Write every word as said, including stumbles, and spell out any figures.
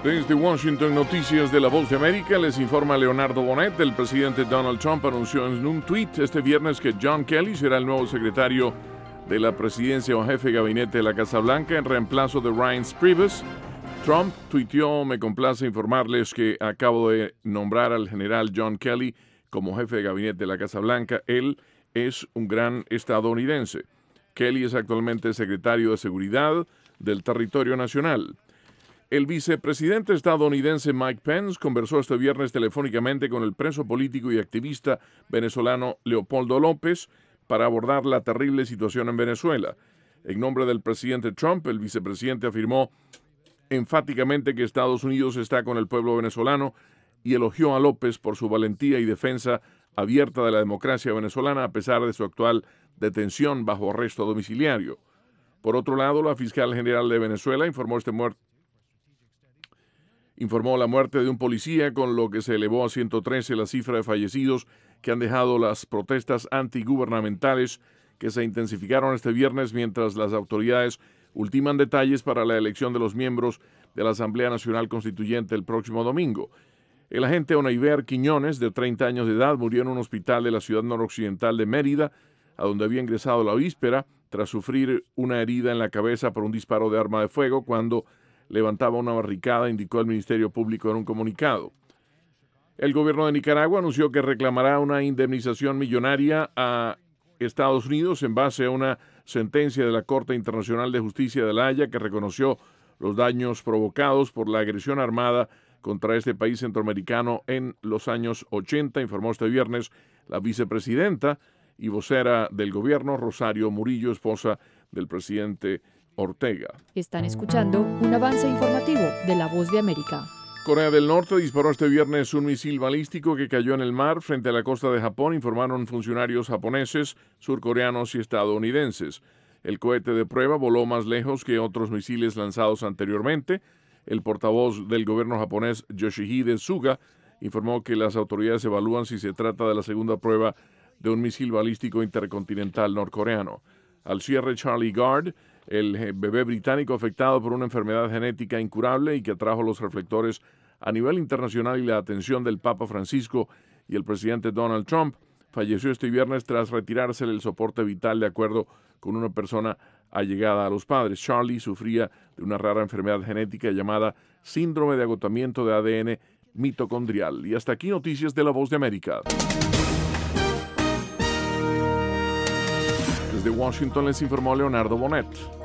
Desde Washington, Noticias de la Voz de América, les informa Leonardo Bonet. El presidente Donald Trump anunció en un tuit este viernes que John Kelly será el nuevo secretario de la presidencia o jefe de gabinete de la Casa Blanca en reemplazo de Reince Priebus. Trump tuiteó: me complace informarles que acabo de nombrar al general John Kelly como jefe de gabinete de la Casa Blanca. Él es un gran estadounidense. Kelly es actualmente secretario de Seguridad del Territorio Nacional. El vicepresidente estadounidense Mike Pence conversó este viernes telefónicamente con el preso político y activista venezolano Leopoldo López para abordar la terrible situación en Venezuela. En nombre del presidente Trump, el vicepresidente afirmó enfáticamente que Estados Unidos está con el pueblo venezolano y elogió a López por su valentía y defensa abierta de la democracia venezolana a pesar de su actual detención bajo arresto domiciliario. Por otro lado, la fiscal general de Venezuela informó este muerto informó la muerte de un policía, con lo que se elevó a ciento trece la cifra de fallecidos que han dejado las protestas antigubernamentales que se intensificaron este viernes mientras las autoridades ultiman detalles para la elección de los miembros de la Asamblea Nacional Constituyente el próximo domingo. El agente Oneiber Quiñones, de treinta años de edad, murió en un hospital de la ciudad noroccidental de Mérida, a donde había ingresado la víspera tras sufrir una herida en la cabeza por un disparo de arma de fuego cuando levantaba una barricada, indicó el Ministerio Público en un comunicado. El gobierno de Nicaragua anunció que reclamará una indemnización millonaria a Estados Unidos en base a una sentencia de la Corte Internacional de Justicia de La Haya que reconoció los daños provocados por la agresión armada contra este país centroamericano en los años ochenta, informó este viernes la vicepresidenta y vocera del gobierno, Rosario Murillo, esposa del presidente Ortega. Están escuchando un avance informativo de La Voz de América. Corea del Norte disparó este viernes un misil balístico que cayó en el mar frente a la costa de Japón, informaron funcionarios japoneses, surcoreanos y estadounidenses. El cohete de prueba voló más lejos que otros misiles lanzados anteriormente. El portavoz del gobierno japonés, Yoshihide Suga, informó que las autoridades evalúan si se trata de la segunda prueba de un misil balístico intercontinental norcoreano. Al cierre, Charlie Gard, el bebé británico afectado por una enfermedad genética incurable y que atrajo los reflectores a nivel internacional y la atención del Papa Francisco y el presidente Donald Trump, falleció este viernes tras retirarse el soporte vital de acuerdo con una persona allegada a los padres. Charlie sufría de una rara enfermedad genética llamada síndrome de agotamiento de A D N mitocondrial. Y hasta aquí Noticias de La Voz de América. Desde Washington les informó Leonardo Bonet.